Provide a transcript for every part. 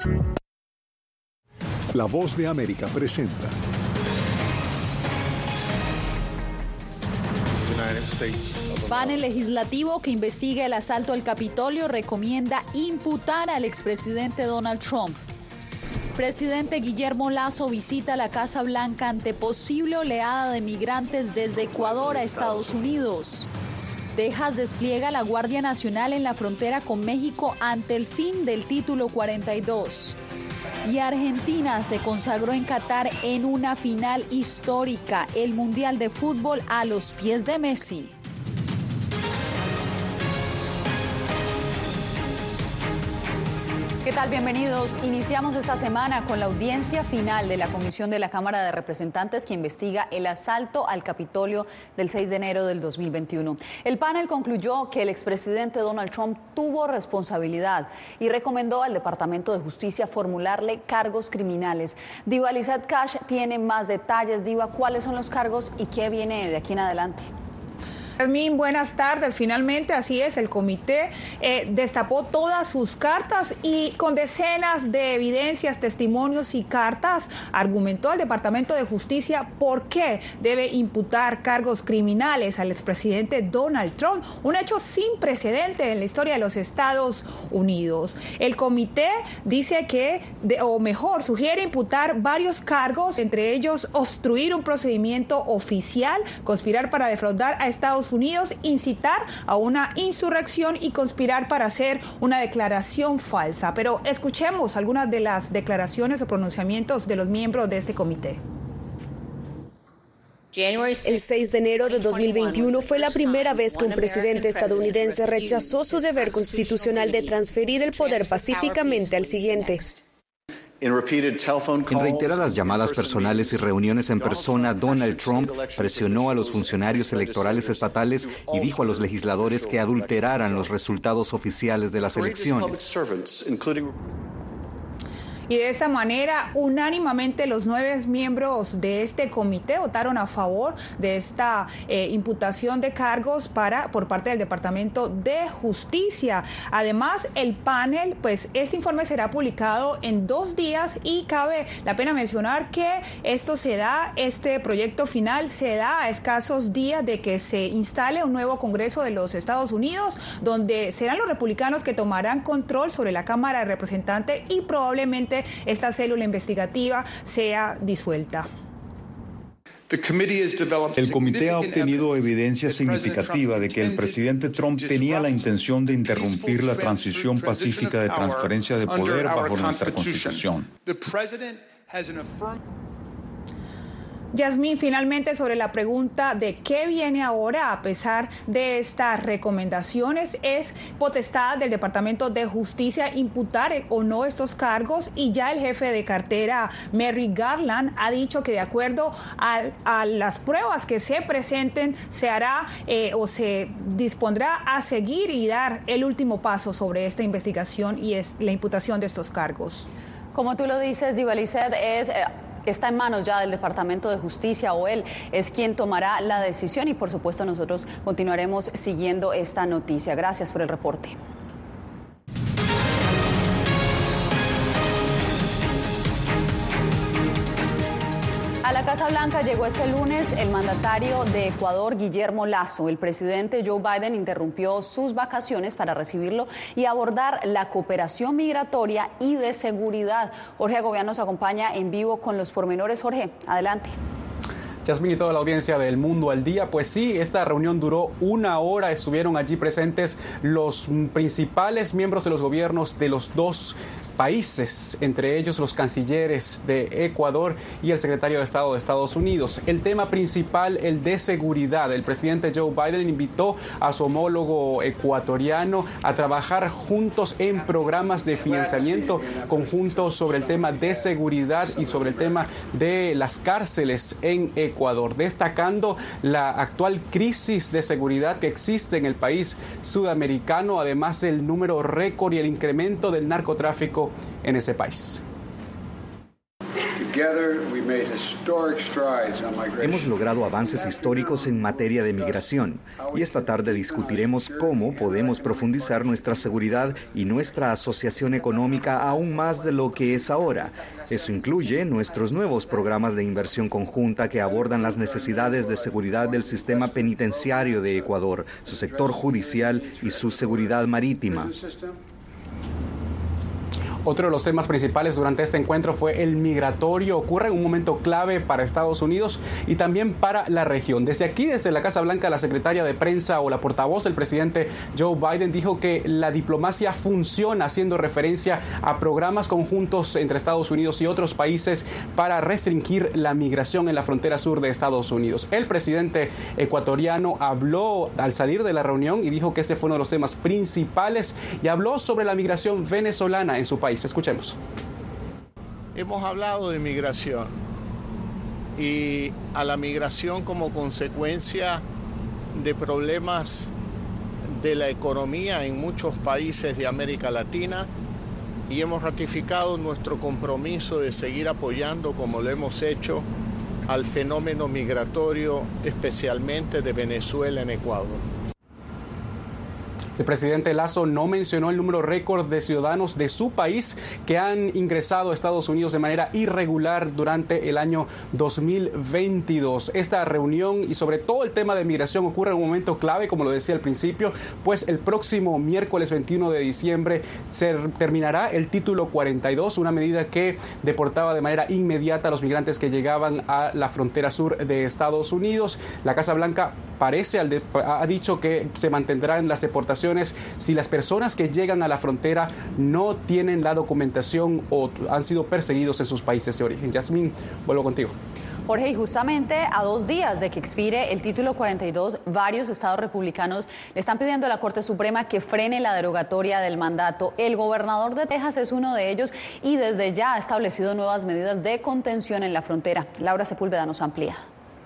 La Voz de América presenta Panel legislativo que investiga el asalto al Capitolio recomienda imputar al expresidente Donald Trump. Presidente Guillermo Lasso visita la Casa Blanca ante posible oleada de migrantes desde Ecuador a Estados Unidos. Texas despliega la Guardia Nacional en la frontera con México ante el fin del Título 42. Y Argentina se consagró en Qatar en una final histórica, el Mundial de Fútbol a los pies de Messi. ¿Qué tal? Bienvenidos. Iniciamos esta semana con la audiencia final de la Comisión de la Cámara de Representantes que investiga el asalto al Capitolio del 6 de enero del 2021. El panel concluyó que el expresidente Donald Trump tuvo responsabilidad y recomendó al Departamento de Justicia formularle cargos criminales. Diva Lizeth Cash tiene más detalles. Diva, ¿cuáles son los cargos y qué viene de aquí en adelante? Yasmín, buenas tardes. Finalmente, así es, el comité destapó todas sus cartas y con decenas de evidencias, testimonios y cartas argumentó al Departamento de Justicia por qué debe imputar cargos criminales al expresidente Donald Trump, un hecho sin precedente en la historia de los Estados Unidos. El comité dice que, sugiere imputar varios cargos, entre ellos obstruir un procedimiento oficial, conspirar para defraudar a Estados Unidos, incitar a una insurrección y conspirar para hacer una declaración falsa. Pero escuchemos algunas de las declaraciones o pronunciamientos de los miembros de este comité. El 6 de enero de 2021 fue la primera vez que un presidente estadounidense rechazó su deber constitucional de transferir el poder pacíficamente al siguiente. En reiteradas llamadas personales y reuniones en persona, Donald Trump presionó a los funcionarios electorales estatales y dijo a los legisladores que adulteraran los resultados oficiales de las elecciones. Y de esta manera, unánimemente los 9 miembros de este comité votaron a favor de esta imputación de cargos por parte del Departamento de Justicia. Además, el panel, este informe será publicado en 2 días y cabe la pena mencionar que este proyecto final se da a escasos días de que se instale un nuevo Congreso de los Estados Unidos, donde serán los republicanos que tomarán control sobre la Cámara de Representantes y probablemente esta célula investigativa sea disuelta. El comité ha obtenido evidencia significativa de que el presidente Trump tenía la intención de interrumpir la transición pacífica de transferencia de poder bajo nuestra Constitución. Yasmín, finalmente sobre la pregunta de qué viene ahora a pesar de estas recomendaciones, es potestad del Departamento de Justicia imputar o no estos cargos y ya el jefe de cartera Merrick Garland ha dicho que de acuerdo a las pruebas que se presenten se hará o se dispondrá a seguir y dar el último paso sobre esta investigación y es la imputación de estos cargos. Como tú lo dices, Diva Lizeth, está en manos ya del Departamento de Justicia o él es quien tomará la decisión y por supuesto nosotros continuaremos siguiendo esta noticia. Gracias por el reporte. A la Casa Blanca llegó este lunes el mandatario de Ecuador, Guillermo Lasso. El presidente Joe Biden interrumpió sus vacaciones para recibirlo y abordar la cooperación migratoria y de seguridad. Jorge Agobián nos acompaña en vivo con los pormenores. Jorge, adelante. Yasmín y toda la audiencia del Mundo al Día, pues sí, esta reunión duró 1 hora, estuvieron allí presentes los principales miembros de los gobiernos de los 2 países, entre ellos los cancilleres de Ecuador y el secretario de Estado de Estados Unidos. El tema principal, el de seguridad. El presidente Joe Biden invitó a su homólogo ecuatoriano a trabajar juntos en programas de financiamiento conjunto sobre el tema de seguridad y sobre el tema de las cárceles en Ecuador, destacando la actual crisis de seguridad que existe en el país sudamericano, además del número récord y el incremento del narcotráfico en ese país. Hemos logrado avances históricos en materia de migración y esta tarde discutiremos cómo podemos profundizar nuestra seguridad y nuestra asociación económica aún más de lo que es ahora. Eso incluye nuestros nuevos programas de inversión conjunta que abordan las necesidades de seguridad del sistema penitenciario de Ecuador, su sector judicial y su seguridad marítima. Otro de los temas principales durante este encuentro fue el migratorio. Ocurre en un momento clave para Estados Unidos y también para la región. Desde aquí, desde la Casa Blanca, la secretaria de prensa o la portavoz del presidente Joe Biden dijo que la diplomacia funciona, haciendo referencia a programas conjuntos entre Estados Unidos y otros países para restringir la migración en la frontera sur de Estados Unidos. El presidente ecuatoriano habló al salir de la reunión y dijo que ese fue uno de los temas principales y habló sobre la migración venezolana en su país. Escuchemos. Hemos hablado de migración y a la migración como consecuencia de problemas de la economía en muchos países de América Latina y hemos ratificado nuestro compromiso de seguir apoyando, como lo hemos hecho, al fenómeno migratorio, especialmente de Venezuela en Ecuador. El presidente Lasso no mencionó el número récord de ciudadanos de su país que han ingresado a Estados Unidos de manera irregular durante el año 2022. Esta reunión y sobre todo el tema de migración ocurre en un momento clave, como lo decía al principio, pues el próximo miércoles 21 de diciembre se terminará el título 42, una medida que deportaba de manera inmediata a los migrantes que llegaban a la frontera sur de Estados Unidos. La Casa Blanca ha dicho que se mantendrán las deportaciones si las personas que llegan a la frontera no tienen la documentación o han sido perseguidos en sus países de origen. Yasmín, vuelvo contigo. Jorge, y justamente a 2 días de que expire el título 42, varios estados republicanos le están pidiendo a la Corte Suprema que frene la derogatoria del mandato. El gobernador de Texas es uno de ellos y desde ya ha establecido nuevas medidas de contención en la frontera. Laura Sepúlveda nos amplía.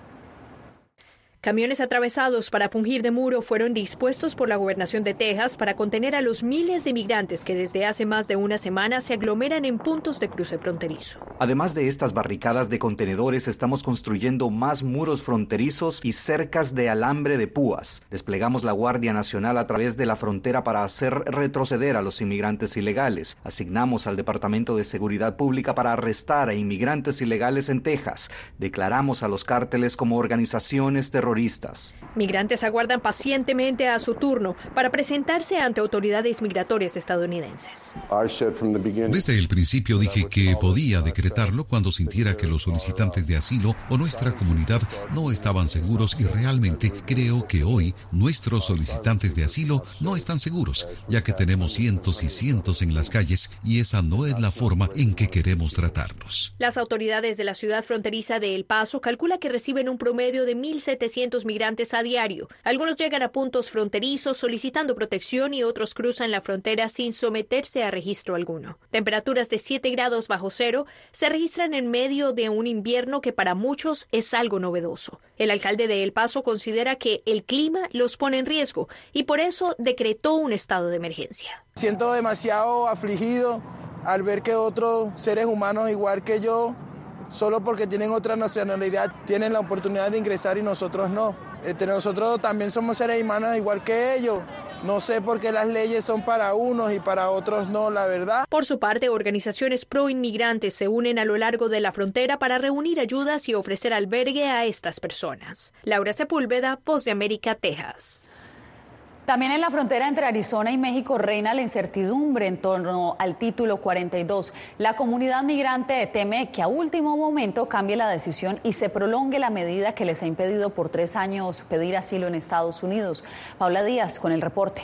Camiones atravesados para fungir de muro fueron dispuestos por la gobernación de Texas para contener a los miles de migrantes que desde hace más de una semana se aglomeran en puntos de cruce fronterizo. Además de estas barricadas de contenedores, estamos construyendo más muros fronterizos y cercas de alambre de púas. Desplegamos la Guardia Nacional a través de la frontera para hacer retroceder a los inmigrantes ilegales. Asignamos al Departamento de Seguridad Pública para arrestar a inmigrantes ilegales en Texas. Declaramos a los cárteles como organizaciones terroristas. Migrantes aguardan pacientemente a su turno para presentarse ante autoridades migratorias estadounidenses. Desde el principio dije que podía decretarlo cuando sintiera que los solicitantes de asilo o nuestra comunidad no estaban seguros y realmente creo que hoy nuestros solicitantes de asilo no están seguros, ya que tenemos cientos y cientos en las calles y esa no es la forma en que queremos tratarlos. Las autoridades de la ciudad fronteriza de El Paso calculan que reciben un promedio de 1,700 migrantes a diario. Algunos llegan a puntos fronterizos solicitando protección y otros cruzan la frontera sin someterse a registro alguno. Temperaturas de 7 grados bajo cero se registran en medio de un invierno que para muchos es algo novedoso. El alcalde de El Paso considera que el clima los pone en riesgo y por eso decretó un estado de emergencia. Siento demasiado afligido al ver que otros seres humanos igual que yo, solo porque tienen otra nacionalidad, tienen la oportunidad de ingresar y nosotros no. Nosotros también somos seres humanos igual que ellos. No sé por qué las leyes son para unos y para otros no, la verdad. Por su parte, organizaciones pro-inmigrantes se unen a lo largo de la frontera para reunir ayudas y ofrecer albergue a estas personas. Laura Sepúlveda, Voz de América, Texas. También en la frontera entre Arizona y México reina la incertidumbre en torno al título 42. La comunidad migrante teme que a último momento cambie la decisión y se prolongue la medida que les ha impedido por 3 años pedir asilo en Estados Unidos. Paula Díaz con el reporte.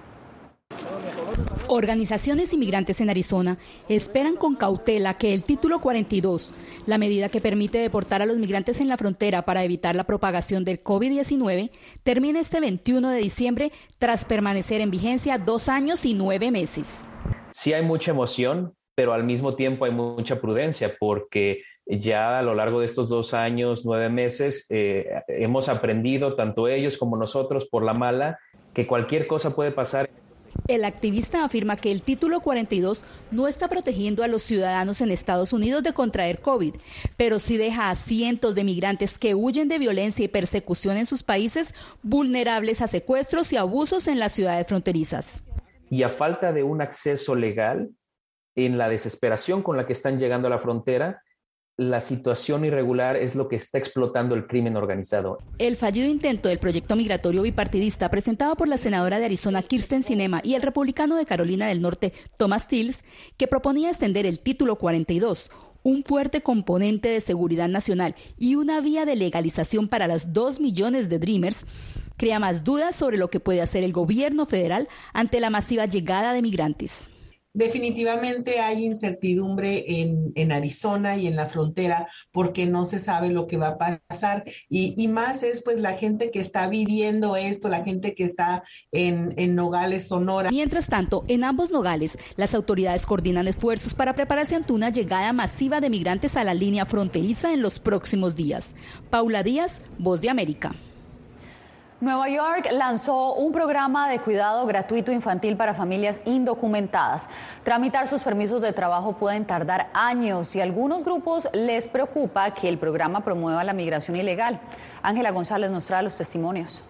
Organizaciones inmigrantes en Arizona esperan con cautela que el título 42, la medida que permite deportar a los migrantes en la frontera para evitar la propagación del COVID-19, termine este 21 de diciembre tras permanecer en vigencia 2 años y 9 meses. Sí hay mucha emoción, pero al mismo tiempo hay mucha prudencia porque ya a lo largo de estos 2 años, 9 meses, hemos aprendido, tanto ellos como nosotros, por la mala, que cualquier cosa puede pasar. El activista afirma que el título 42 no está protegiendo a los ciudadanos en Estados Unidos de contraer COVID, pero sí deja a cientos de migrantes que huyen de violencia y persecución en sus países vulnerables a secuestros y abusos en las ciudades fronterizas. Y a falta de un acceso legal, en la desesperación con la que están llegando a la frontera, la situación irregular es lo que está explotando el crimen organizado. El fallido intento del proyecto migratorio bipartidista presentado por la senadora de Arizona Kyrsten Sinema y el republicano de Carolina del Norte Thomas Tillis, que proponía extender el título 42, un fuerte componente de seguridad nacional y una vía de legalización para los 2 millones de Dreamers, crea más dudas sobre lo que puede hacer el gobierno federal ante la masiva llegada de migrantes. Definitivamente hay incertidumbre en Arizona y en la frontera porque no se sabe lo que va a pasar y más es pues la gente que está viviendo esto, la gente que está en Nogales, Sonora. Mientras tanto, en ambos Nogales, las autoridades coordinan esfuerzos para prepararse ante una llegada masiva de migrantes a la línea fronteriza en los próximos días. Paula Díaz, Voz de América. Nueva York lanzó un programa de cuidado gratuito infantil para familias indocumentadas. Tramitar sus permisos de trabajo pueden tardar años y a algunos grupos les preocupa que el programa promueva la migración ilegal. Ángela González nos trae los testimonios.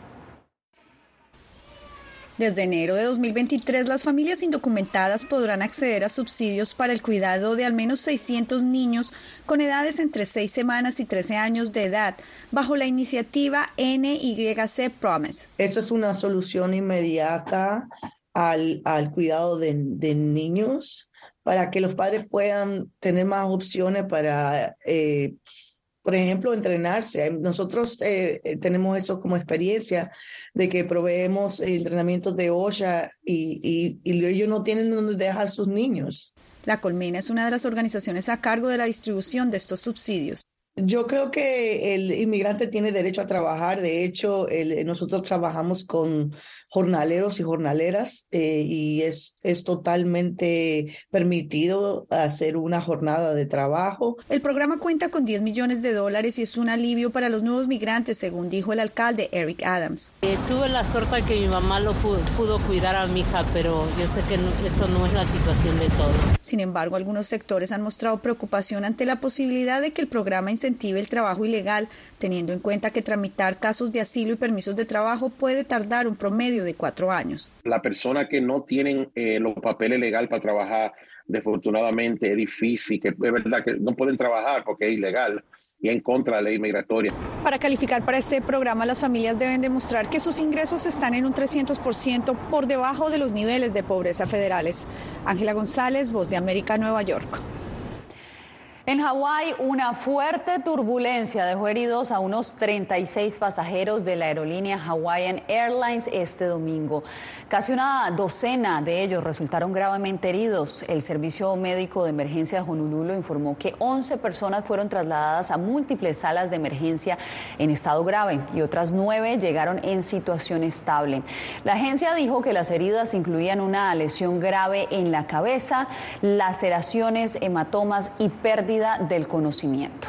Desde enero de 2023, las familias indocumentadas podrán acceder a subsidios para el cuidado de al menos 600 niños con edades entre 6 semanas y 13 años de edad, bajo la iniciativa NYC Promise. Eso es una solución inmediata al cuidado de niños, para que los padres puedan tener más opciones para por ejemplo, entrenarse. Nosotros tenemos eso como experiencia de que proveemos entrenamientos de OSHA y ellos no tienen donde dejar sus niños. La Colmena es una de las organizaciones a cargo de la distribución de estos subsidios. Yo creo que el inmigrante tiene derecho a trabajar. De hecho, nosotros trabajamos con jornaleros y jornaleras y es totalmente permitido hacer una jornada de trabajo. El programa cuenta con $10 millones y es un alivio para los nuevos migrantes, según dijo el alcalde Eric Adams. Tuve la suerte de que mi mamá lo pudo cuidar a mi hija, pero yo sé que eso no es la situación de todos. Sin embargo, algunos sectores han mostrado preocupación ante la posibilidad de que el programa incentive el trabajo ilegal, teniendo en cuenta que tramitar casos de asilo y permisos de trabajo puede tardar un promedio de 4 años. Las personas que no tienen los papeles legales para trabajar, desafortunadamente es difícil, que es verdad que no pueden trabajar porque es ilegal y en contra de la ley migratoria. Para calificar para este programa, las familias deben demostrar que sus ingresos están en un 300% por debajo de los niveles de pobreza federales. Ángela González, Voz de América, Nueva York. En Hawái, una fuerte turbulencia dejó heridos a unos 36 pasajeros de la aerolínea Hawaiian Airlines este domingo. Casi una docena de ellos resultaron gravemente heridos. El Servicio Médico de Emergencia de Honolulu informó que 11 personas fueron trasladadas a múltiples salas de emergencia en estado grave y otras 9 llegaron en situación estable. La agencia dijo que las heridas incluían una lesión grave en la cabeza, laceraciones, hematomas y pérdida del conocimiento.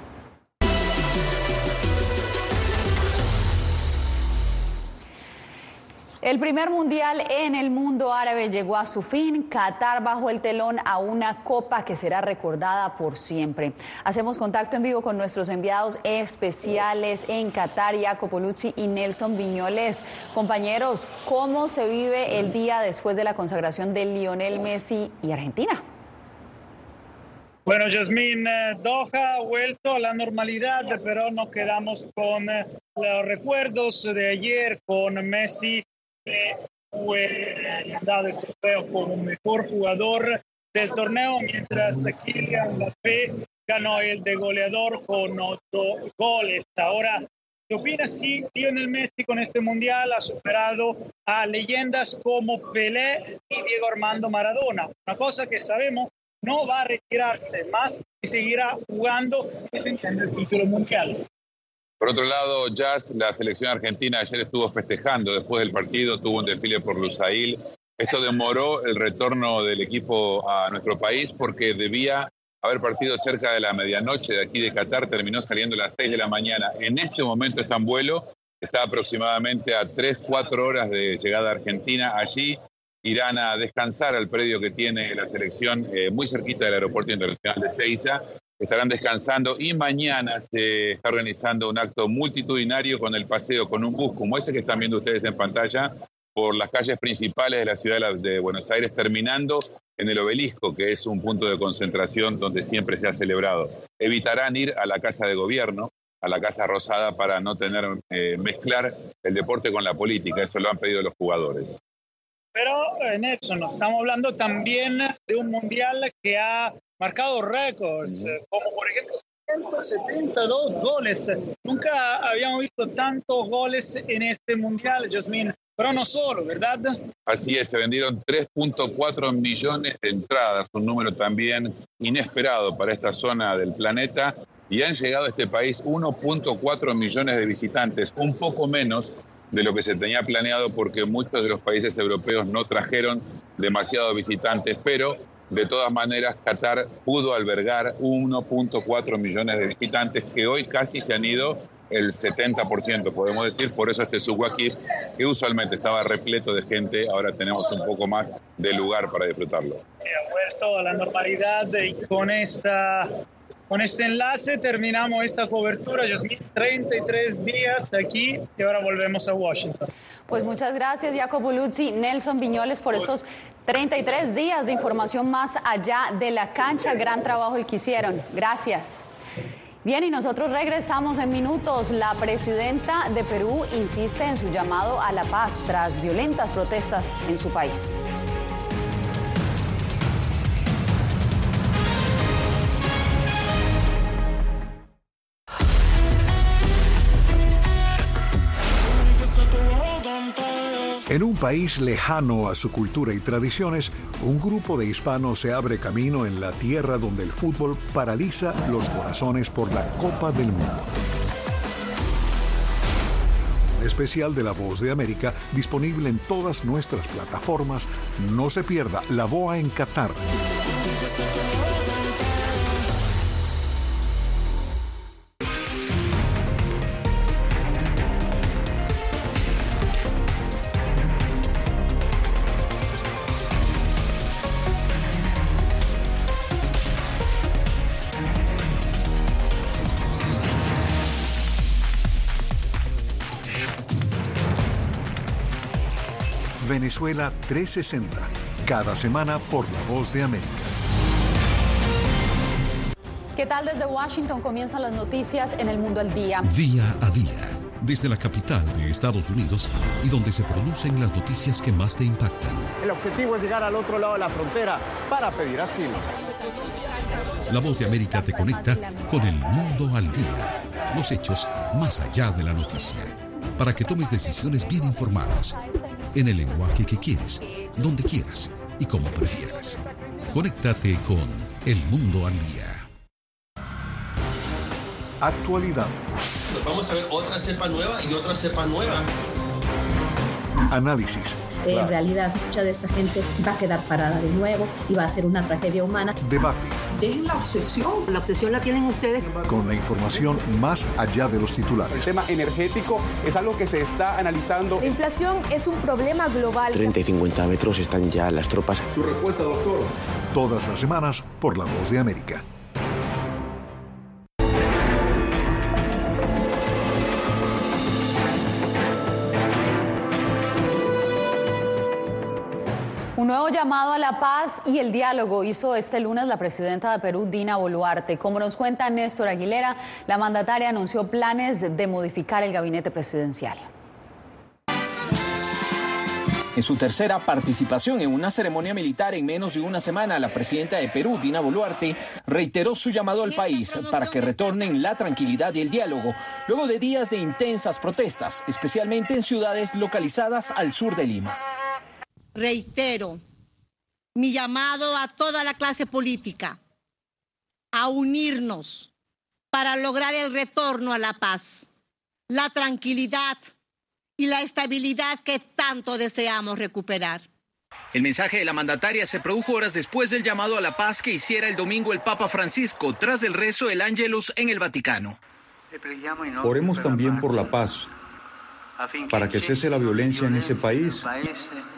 El primer mundial en el mundo árabe llegó a su fin. Qatar bajó el telón a una copa que será recordada por siempre. Hacemos contacto en vivo con nuestros enviados especiales en Qatar, Jacopo Luzzi y Nelson Viñoles. Compañeros, ¿cómo se vive el día después de la consagración de Lionel Messi y Argentina? Bueno, Yasmín, Doha ha vuelto a la normalidad, pero nos quedamos con los recuerdos de ayer con Messi, que fue dado el trofeo como mejor jugador del torneo, mientras Kylian Mbappé ganó el de goleador con 8 goles. Ahora, ¿qué opinas si Lionel Messi con este mundial ha superado a leyendas como Pelé y Diego Armando Maradona? Una cosa que sabemos, no va a retirarse más y seguirá jugando defendiendo el título mundial. Por otro lado, Jazz, la selección argentina ayer estuvo festejando después del partido, tuvo un desfile por Lusail. Esto demoró el retorno del equipo a nuestro país porque debía haber partido cerca de la medianoche de aquí de Qatar, terminó saliendo a las 6 de la mañana. En este momento está en vuelo, está aproximadamente a 3-4 horas de llegada a Argentina. Allí irán a descansar al predio que tiene la selección muy cerquita del Aeropuerto Internacional de Ezeiza. Estarán descansando y mañana se está organizando un acto multitudinario con el paseo con un bus como ese que están viendo ustedes en pantalla por las calles principales de la ciudad de Buenos Aires, terminando en el Obelisco, que es un punto de concentración donde siempre se ha celebrado. Evitarán ir a la Casa de Gobierno, a la Casa Rosada, para no tener mezclar el deporte con la política. Eso lo han pedido los jugadores. Pero, Nelson, estamos hablando también de un mundial que ha marcado récords, como por ejemplo 172 goles. Nunca habíamos visto tantos goles en este mundial, Yasmín. Pero no solo, ¿verdad? Así es, se vendieron 3.4 millones de entradas, un número también inesperado para esta zona del planeta, y han llegado a este país 1.4 millones de visitantes, un poco menos de lo que se tenía planeado porque muchos de los países europeos no trajeron demasiados visitantes, pero de todas maneras Qatar pudo albergar 1.4 millones de visitantes que hoy casi se han ido el 70%, podemos decir. Por eso este Subwakif, que usualmente estaba repleto de gente, ahora tenemos un poco más de lugar para disfrutarlo. Sí, ha vuelto a la normalidad y con este enlace terminamos esta cobertura. Yasmín, 33 días aquí y ahora volvemos a Washington. Pues muchas gracias, Jacopo Luzzi, Nelson Viñoles, por estos 33 días de información más allá de la cancha. Gran trabajo el que hicieron. Gracias. Bien, y nosotros regresamos en minutos. La presidenta de Perú insiste en su llamado a la paz tras violentas protestas en su país. En un país lejano a su cultura y tradiciones, un grupo de hispanos se abre camino en la tierra donde el fútbol paraliza los corazones por la Copa del Mundo. Un especial de La Voz de América disponible en todas nuestras plataformas. No se pierda La BOA en Qatar. Venezuela 360, cada semana por La Voz de América. ¿Qué tal? Desde Washington comienzan las noticias en El Mundo al Día. Día a día, desde la capital de Estados Unidos y donde se producen las noticias que más te impactan. El objetivo es llegar al otro lado de la frontera para pedir asilo. La Voz de América te conecta con El Mundo al Día, los hechos más allá de la noticia, para que tomes decisiones bien informadas, en el lenguaje que quieres, donde quieras y como prefieras. Conéctate con El Mundo al Día. Actualidad. Nos vamos a ver otra cepa nueva y otra cepa nueva. Análisis. En realidad, mucha de esta gente va a quedar parada de nuevo y va a ser una tragedia humana. Debate. Dejen la obsesión. La obsesión la tienen ustedes. Con la información más allá de los titulares. El tema energético es algo que se está analizando. La inflación es un problema global. 30 y 50 metros están ya las tropas. Su respuesta, doctor. Todas las semanas por La Voz de América. Un nuevo llamado a la paz y el diálogo hizo este lunes la presidenta de Perú, Dina Boluarte. Como nos cuenta Néstor Aguilera, la mandataria anunció planes de modificar el gabinete presidencial. En su tercera participación en una ceremonia militar en menos de una semana, la presidenta de Perú, Dina Boluarte, reiteró su llamado al país para que retornen la tranquilidad y el diálogo, luego de días de intensas protestas, especialmente en ciudades localizadas al sur de Lima. Reitero mi llamado a toda la clase política a unirnos para lograr el retorno a la paz, la tranquilidad y la estabilidad que tanto deseamos recuperar. El mensaje de la mandataria se produjo horas después del llamado a la paz que hiciera el domingo el Papa Francisco tras el rezo del Ángelus en el Vaticano. Oremos también por la paz, para que cese la violencia en ese país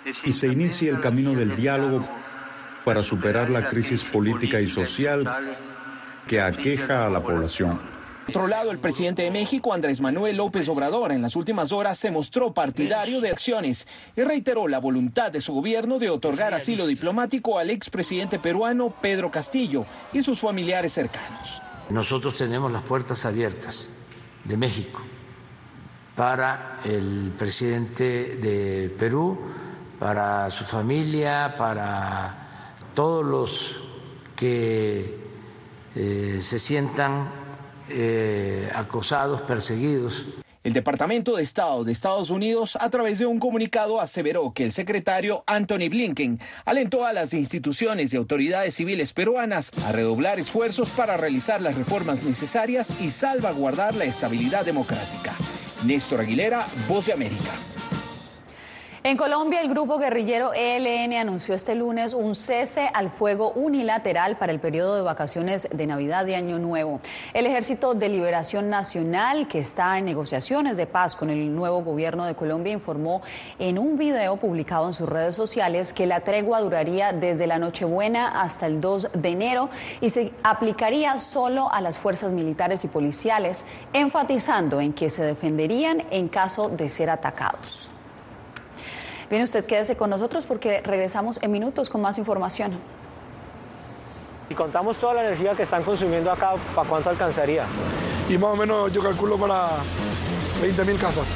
y se inicie el camino del diálogo para superar la crisis política y social que aqueja a la población. Por otro lado, el presidente de México, Andrés Manuel López Obrador, en las últimas horas se mostró partidario de acciones y reiteró la voluntad de su gobierno de otorgar asilo diplomático al expresidente peruano Pedro Castillo y sus familiares cercanos. Nosotros tenemos las puertas abiertas de México para el presidente de Perú, para su familia, para todos los que se sientan acosados, perseguidos. El Departamento de Estado de Estados Unidos, a través de un comunicado, aseveró que el secretario Antony Blinken alentó a las instituciones y autoridades civiles peruanas a redoblar esfuerzos para realizar las reformas necesarias y salvaguardar la estabilidad democrática. Néstor Aguilera, Voz de América. En Colombia, el grupo guerrillero ELN anunció este lunes un cese al fuego unilateral para el periodo de vacaciones de Navidad y Año Nuevo. El Ejército de Liberación Nacional, que está en negociaciones de paz con el nuevo gobierno de Colombia, informó en un video publicado en sus redes sociales que la tregua duraría desde la Nochebuena hasta el 2 de enero y se aplicaría solo a las fuerzas militares y policiales, enfatizando en que se defenderían en caso de ser atacados. Bien, usted quédese con nosotros porque regresamos en minutos con más información. Si contamos toda la energía que están consumiendo acá, ¿para cuánto alcanzaría? Y más o menos yo calculo para 20.000 casas.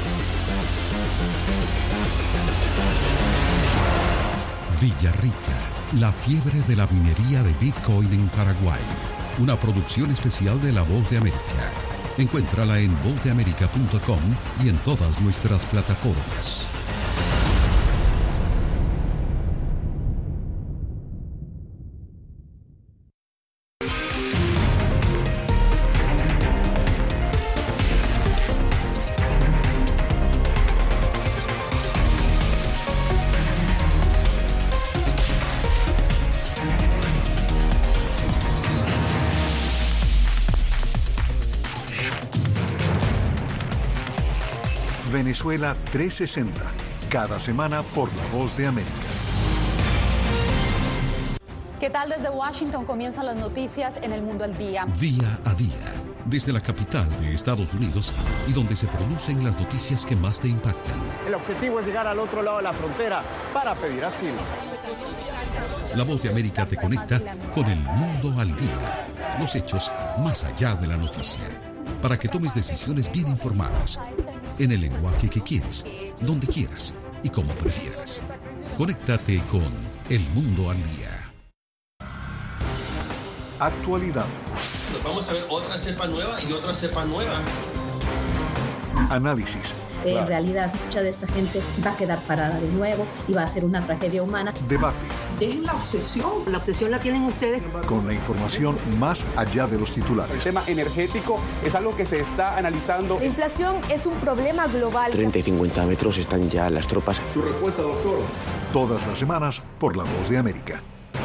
Villarrica, la fiebre de la minería de Bitcoin en Paraguay. Una producción especial de La Voz de América. Encuéntrala en vozdeamerica.com y en todas nuestras plataformas. Venezuela 360, cada semana por La Voz de América. ¿Qué tal? Desde Washington comienzan las noticias en El Mundo al Día. Día a día, desde la capital de Estados Unidos y donde se producen las noticias que más te impactan. El objetivo es llegar al otro lado de la frontera para pedir asilo. La Voz de América te conecta con El Mundo al Día, los hechos más allá de la noticia, para que tomes decisiones bien informadas, en el lenguaje que quieres, donde quieras y como prefieras. Conéctate con El Mundo al Día. Actualidad. Vamos a ver otra cepa nueva y otra cepa nueva. Análisis. En realidad, mucha de esta gente va a quedar parada de nuevo y va a ser una tragedia humana. Debate. Dejen la obsesión. La obsesión la tienen ustedes. Con la información más allá de los titulares. El tema energético es algo que se está analizando. La inflación es un problema global. 30 y 50 metros están ya las tropas. Su respuesta, doctor. Todas las semanas por La Voz de América.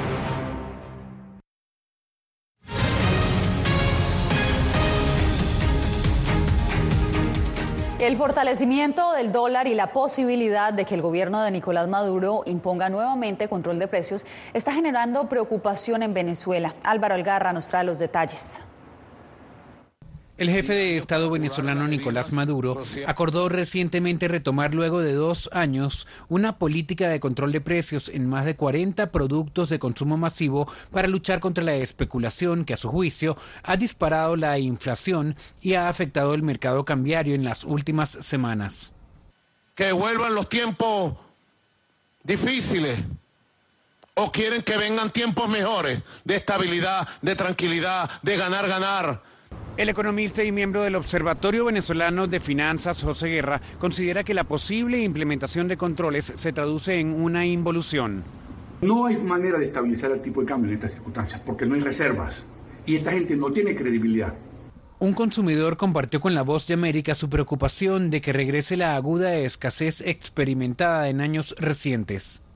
El fortalecimiento del dólar y la posibilidad de que el gobierno de Nicolás Maduro imponga nuevamente control de precios está generando preocupación en Venezuela. Álvaro Algarra nos trae los detalles. El jefe de Estado venezolano Nicolás Maduro acordó recientemente retomar luego de 2 años una política de control de precios en más de 40 productos de consumo masivo para luchar contra la especulación que a su juicio ha disparado la inflación y ha afectado el mercado cambiario en las últimas semanas. Que vuelvan los tiempos difíciles o quieren que vengan tiempos mejores de estabilidad, de tranquilidad, de ganar. El economista y miembro del Observatorio Venezolano de Finanzas, José Guerra, considera que la posible implementación de controles se traduce en una involución. No hay manera de estabilizar el tipo de cambio en estas circunstancias porque no hay reservas y esta gente no tiene credibilidad. Un consumidor compartió con La Voz de América su preocupación de que regrese la aguda escasez experimentada en años recientes.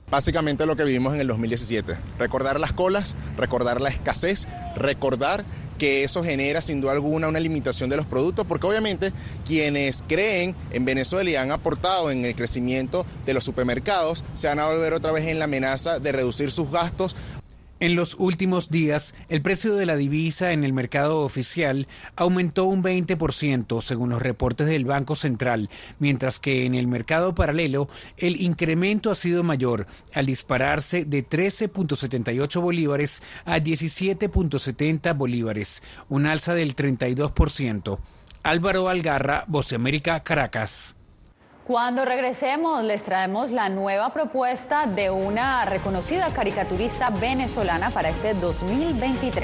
básicamente lo que vivimos en el 2017. Recordar las colas, recordar la escasez, recordar que eso genera sin duda alguna una limitación de los productos, porque obviamente quienes creen en Venezuela y han aportado en el crecimiento de los supermercados se van a volver otra vez en la amenaza de reducir sus gastos. En los últimos días, el precio de la divisa en el mercado oficial aumentó un 20%, según los reportes del Banco Central, mientras que en el mercado paralelo el incremento ha sido mayor, al dispararse de 13.78 bolívares a 17.70 bolívares, un alza del 32%. Álvaro Algarra, Voz de América, Caracas. Cuando regresemos les traemos la nueva propuesta de una reconocida caricaturista venezolana para este 2023.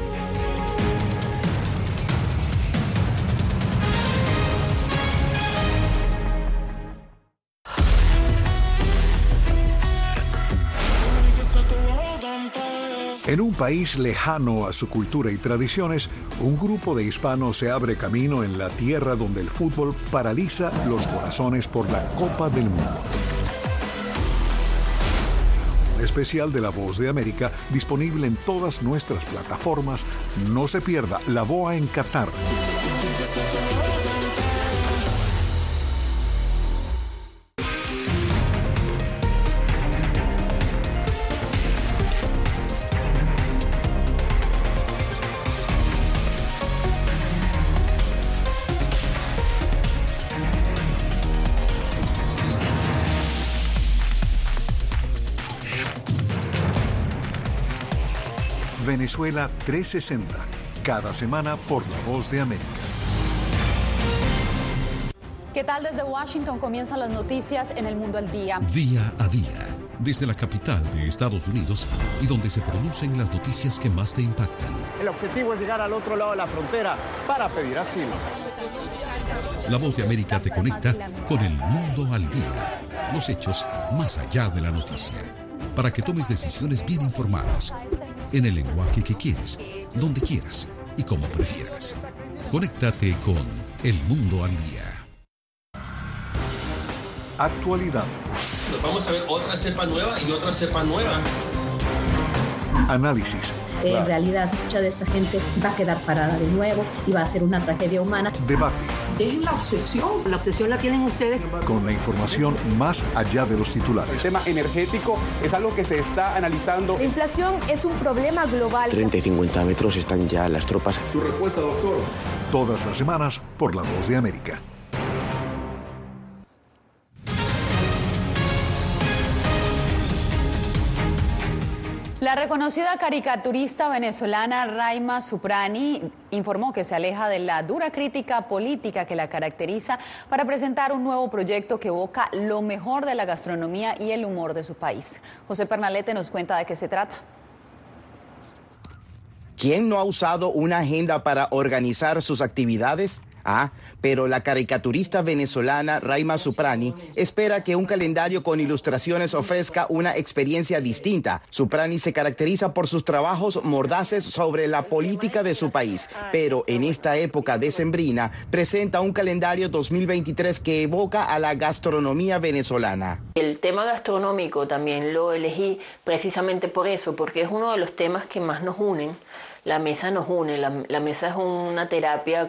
En un país lejano a su cultura y tradiciones, un grupo de hispanos se abre camino en la tierra donde el fútbol paraliza los corazones por la Copa del Mundo. Un especial de La Voz de América disponible en todas nuestras plataformas. No se pierda La Boa en Qatar. Venezuela 360, cada semana por La Voz de América. ¿Qué tal? Desde Washington comienzan las noticias en El Mundo al Día. Día a día, desde la capital de Estados Unidos y donde se producen las noticias que más te impactan. El objetivo es llegar al otro lado de la frontera para pedir asilo. La Voz de América te conecta con El Mundo al Día, los hechos más allá de la noticia, para que tomes decisiones bien informadas, en el lenguaje que quieres, donde quieras y como prefieras. Conéctate con El Mundo al Día. Actualidad. Vamos a ver otra cepa nueva y otra cepa nueva. Análisis. En realidad, mucha de esta gente va a quedar parada de nuevo y va a ser una tragedia humana. Debate. Dejen la obsesión. La obsesión la tienen ustedes. Con la información más allá de los titulares. El tema energético es algo que se está analizando. La inflación es un problema global. 30 y 50 metros están ya las tropas. Su respuesta, doctor. Todas las semanas por La Voz de América. La reconocida caricaturista venezolana Raima Zuprani informó que se aleja de la dura crítica política que la caracteriza para presentar un nuevo proyecto que evoca lo mejor de la gastronomía y el humor de su país. José Pernalete nos cuenta de qué se trata. ¿Quién no ha usado una agenda para organizar sus actividades? Pero la caricaturista venezolana Raima Zuprani espera que un calendario con ilustraciones ofrezca una experiencia distinta. Zuprani se caracteriza por sus trabajos mordaces sobre la política de su país, pero en esta época decembrina presenta un calendario 2023 que evoca a la gastronomía venezolana. El tema gastronómico también lo elegí precisamente por eso, porque es uno de los temas que más nos unen. La mesa nos une, la mesa es una terapia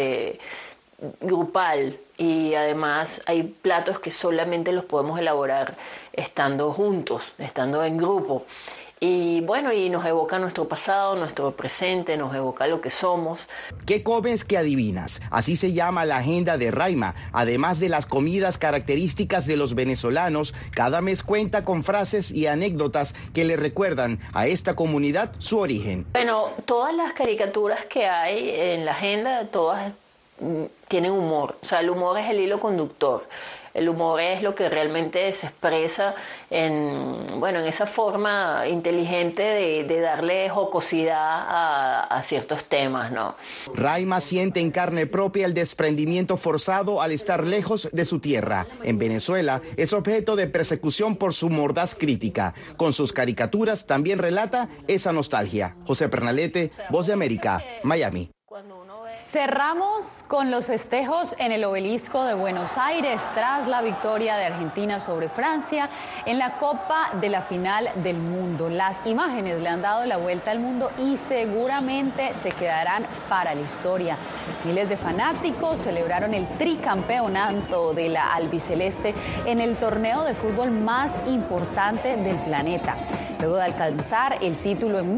grupal y además hay platos que solamente los podemos elaborar estando juntos, estando en grupo. Y bueno, y nos evoca nuestro pasado, nuestro presente, nos evoca lo que somos. ¿Qué comes que adivinas? Así se llama la agenda de Raima. Además de las comidas características de los venezolanos, cada mes cuenta con frases y anécdotas que le recuerdan a esta comunidad su origen. Bueno, todas las caricaturas que hay en la agenda, todas tienen humor. O sea, el humor es el hilo conductor. El humor es lo que realmente se expresa en esa forma inteligente de darle jocosidad a ciertos temas, ¿no? Raima siente en carne propia el desprendimiento forzado al estar lejos de su tierra. En Venezuela es objeto de persecución por su mordaz crítica. Con sus caricaturas también relata esa nostalgia. José Pernalete, Voz de América, Miami. Cerramos con los festejos en el Obelisco de Buenos Aires tras la victoria de Argentina sobre Francia en la Copa de la Final del Mundo. Las imágenes le han dado la vuelta al mundo y seguramente se quedarán para la historia. Miles de fanáticos celebraron el tricampeonato de la albiceleste en el torneo de fútbol más importante del planeta, luego de alcanzar el título en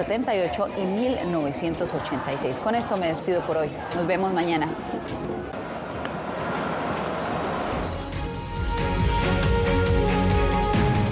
1978 y 1986. Con esto me despido por hoy. Nos vemos mañana.